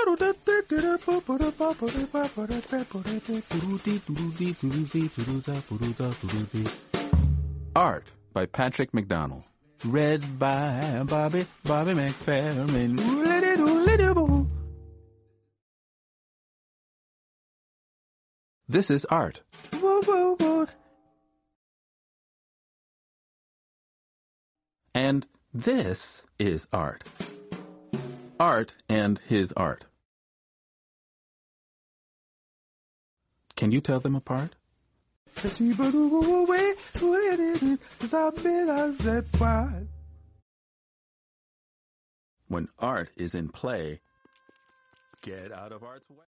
Art by Patrick McDonnell. Read by Bobby McFerrin. This is Art. And this is Art. Art and his art. Can you tell them apart? When art is in play, get out of Art's way.